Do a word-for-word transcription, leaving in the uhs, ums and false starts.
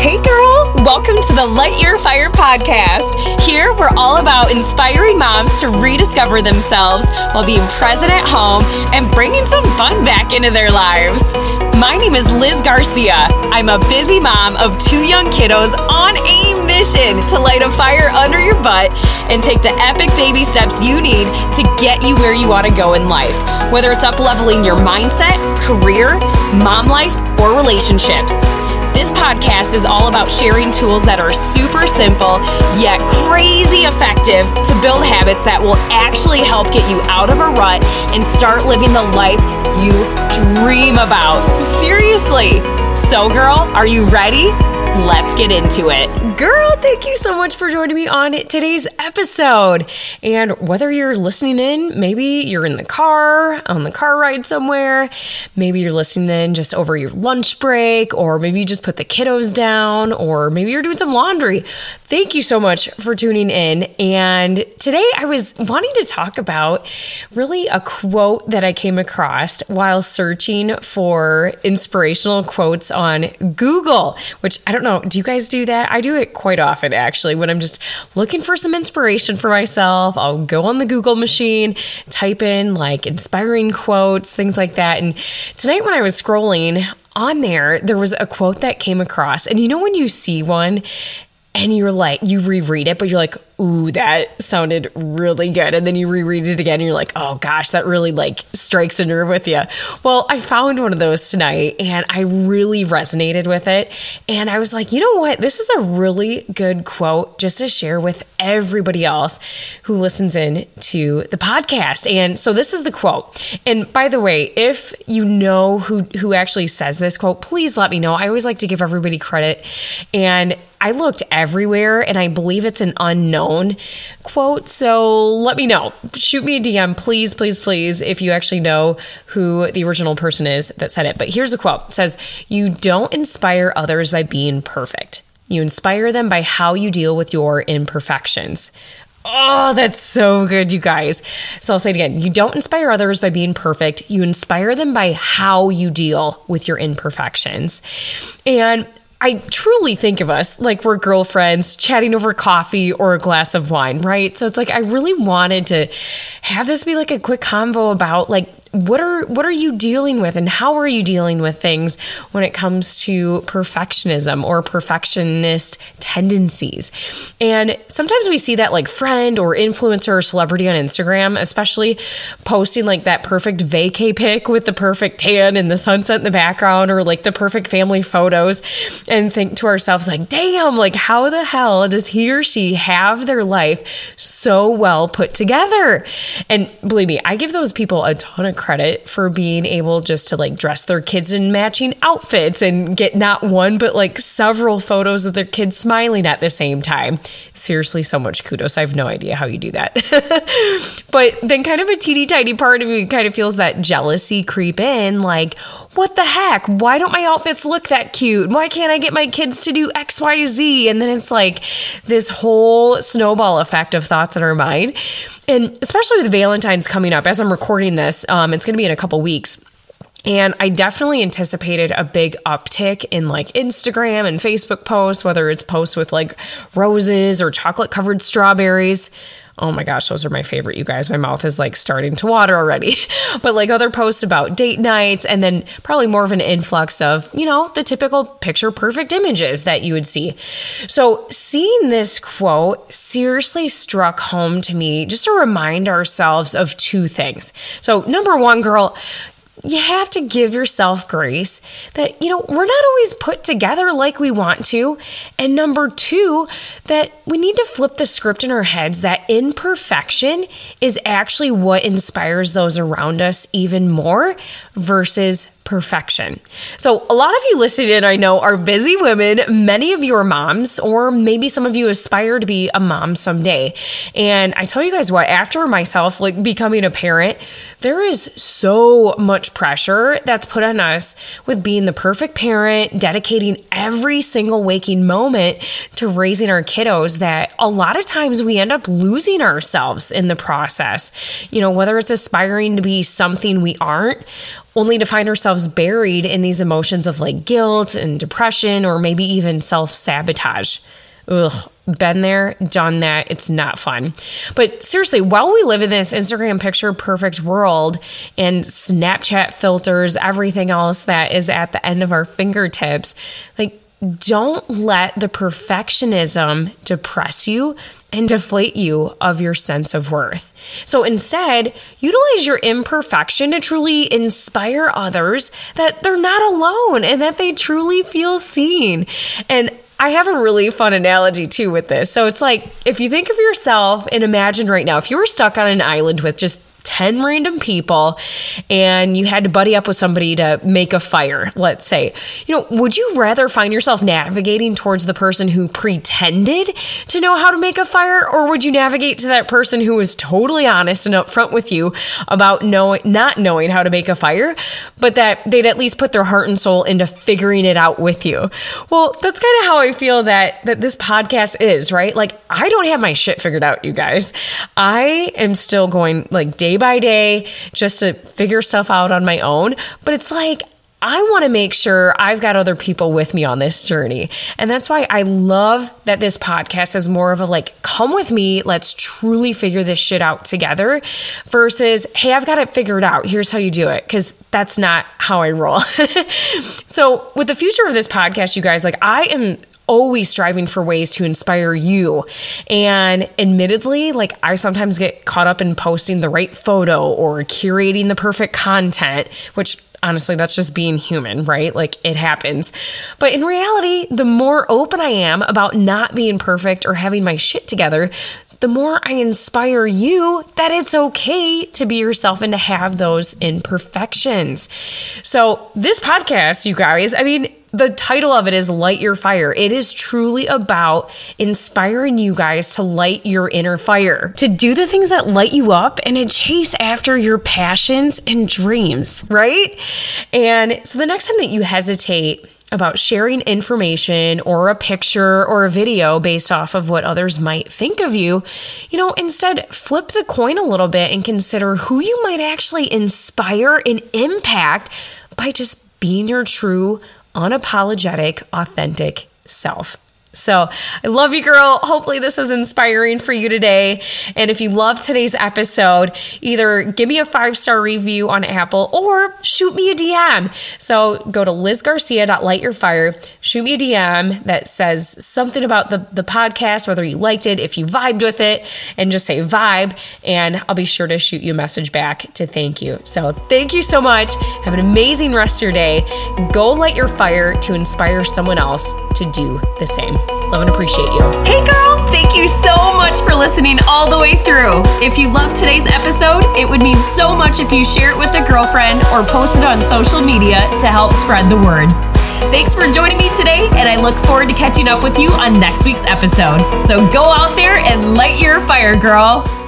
Hey girl, welcome to the Light Your Fire podcast. Here we're all about inspiring moms to rediscover themselves while being present at home and bringing some fun back into their lives. My name is Liz Garcia. I'm a busy mom of two young kiddos on a mission to light a fire under your butt and take the epic baby steps you need to get you where you want to go in life, whether it's up-leveling your mindset, career, mom life, or relationships. This podcast is all about sharing tools that are super simple, yet crazy effective to build habits that will actually help get you out of a rut and start living the life you dream about. Seriously. So girl, are you ready? Let's get into it. Girl, thank you so much for joining me on today's episode. And whether you're listening in, maybe you're in the car, on the car ride somewhere, maybe you're listening in just over your lunch break, or maybe you just put the kiddos down, or maybe you're doing some laundry. Thank you so much for tuning in. And today I was wanting to talk about really a quote that I came across while searching for inspirational quotes on Google, which I don't know, do you guys do that? I do it quite often, actually. When I'm just looking for some inspiration for myself, I'll go on the Google machine, type in like inspiring quotes, things like that. And tonight when I was scrolling on there, there was a quote that came across. And you know when you see one and you're like, you reread it, but you're like, ooh, that sounded really good. And then you reread it again and you're like, oh gosh, that really like strikes a nerve with you. Well, I found one of those tonight and I really resonated with it. And I was like, you know what? This is a really good quote just to share with everybody else who listens in to the podcast. And so this is the quote. And by the way, if you know who, who actually says this quote, please let me know. I always like to give everybody credit. And I looked everywhere and I believe it's an unknown quote. So let me know. Shoot me a D M, please, please, please, if you actually know who the original person is that said it. But here's the quote. It says, "You don't inspire others by being perfect. You inspire them by how you deal with your imperfections." Oh, that's so good, you guys. So I'll say it again. You don't inspire others by being perfect. You inspire them by how you deal with your imperfections. And I truly think of us like we're girlfriends chatting over coffee or a glass of wine, right? So it's like I really wanted to have this be like a quick convo about like what are what are you dealing with and how are you dealing with things when it comes to perfectionism or perfectionist tendencies. And sometimes we see that like friend or influencer or celebrity on Instagram, especially posting like that perfect vacay pic with the perfect tan and the sunset in the background or like the perfect family photos, and think to ourselves like, damn, like how the hell does he or she have their life so well put together? And believe me, I give those people a ton of credit for being able just to like dress their kids in matching outfits and get not one, but like several photos of their kids smiling at the same time. Seriously, so much kudos. I have no idea how you do that. But then kind of a teeny tiny part of me kind of feels that jealousy creep in, like, what the heck? Why don't my outfits look that cute? Why can't I get my kids to do X, Y, Z? And then it's like this whole snowball effect of thoughts in our mind. And especially with Valentine's coming up, as I'm recording this, um, it's going to be in a couple weeks. And I definitely anticipated a big uptick in like Instagram and Facebook posts, whether it's posts with like roses or chocolate covered strawberries. Oh my gosh, those are my favorite, you guys. My mouth is like starting to water already. But like other posts about date nights, and then probably more of an influx of, you know, the typical picture perfect images that you would see. So seeing this quote seriously struck home to me just to remind ourselves of two things. So number one, girl, you have to give yourself grace that, you know, we're not always put together like we want to. And number two, that we need to flip the script in our heads that imperfection is actually what inspires those around us even more versus perfection. So a lot of you listening in, I know, are busy women. Many of you are moms, or maybe some of you aspire to be a mom someday. And I tell you guys what, after myself, like becoming a parent, there is so much pressure that's put on us with being the perfect parent, dedicating every single waking moment to raising our kiddos, that a lot of times we end up losing ourselves in the process. You know, whether it's aspiring to be something we aren't, only to find ourselves buried in these emotions of like guilt and depression, or maybe even self-sabotage. Ugh, been there, done that. It's not fun. But seriously, while we live in this Instagram picture perfect world and Snapchat filters, everything else that is at the end of our fingertips, like, don't let the perfectionism depress you and deflate you of your sense of worth. So instead, utilize your imperfection to truly inspire others that they're not alone and that they truly feel seen. And I have a really fun analogy too with this. So it's like, if you think of yourself and imagine right now, if you were stuck on an island with just ten random people and you had to buddy up with somebody to make a fire, let's say, you know, would you rather find yourself navigating towards the person who pretended to know how to make a fire, or would you navigate to that person who was totally honest and upfront with you about knowing, not knowing how to make a fire, but that they'd at least put their heart and soul into figuring it out with you? Well, that's kind of how I feel that, that this podcast is, right? Like, I don't have my shit figured out, you guys. I am still going like day by day just to figure stuff out on my own. But it's like, I want to make sure I've got other people with me on this journey. And that's why I love that this podcast is more of a like, come with me, let's truly figure this shit out together, versus, hey, I've got it figured out, here's how you do it. Because that's not how I roll. So with the future of this podcast, you guys, like, I am always striving for ways to inspire you. And admittedly, like, I sometimes get caught up in posting the right photo or curating the perfect content, which honestly, that's just being human, right? Like, it happens. But in reality, the more open I am about not being perfect or having my shit together, the more I inspire you that it's okay to be yourself and to have those imperfections. So this podcast, you guys, I mean, the title of it is Light Your Fire. It is truly about inspiring you guys to light your inner fire, to do the things that light you up and to chase after your passions and dreams, right? And so the next time that you hesitate about sharing information or a picture or a video based off of what others might think of you, you know, instead flip the coin a little bit and consider who you might actually inspire and impact by just being your true, unapologetic, authentic self. So I love you, girl. Hopefully this is inspiring for you today. And if you love today's episode, either give me a five-star review on Apple or shoot me a D M. So go to liz garcia dot light your fire, shoot me a D M that says something about the, the podcast, whether you liked it, if you vibed with it, and just say vibe, and I'll be sure to shoot you a message back to thank you. So thank you so much. Have an amazing rest of your day. Go light your fire to inspire someone else to do the same. Love and appreciate you. Hey girl, thank you so much for listening all the way through. If you loved today's episode, it would mean so much if you share it with a girlfriend or post it on social media to help spread the word. Thanks for joining me today, and I look forward to catching up with you on next week's episode. So go out there and light your fire, girl.